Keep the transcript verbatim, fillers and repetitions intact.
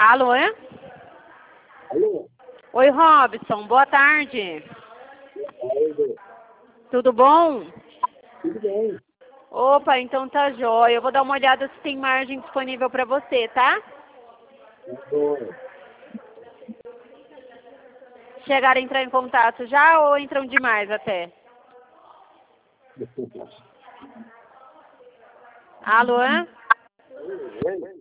Alô, é? Alô? Oi, Robson, boa tarde. Alô? Tudo bom? Tudo bem? Opa, então tá jóia. Eu vou dar uma olhada se tem margem disponível para você, tá? Bom. Chegaram a entrar em contato já ou entram demais até? Alô, é? Oi, oi.